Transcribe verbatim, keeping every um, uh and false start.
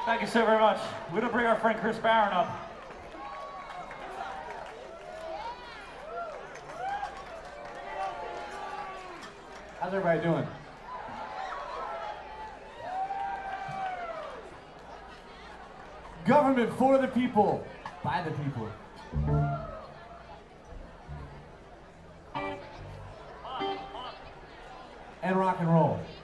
Thank you so very much. We're going to bring our friend Chris Barron up. How's everybody doing? Government for the people, by the people. And rock and roll.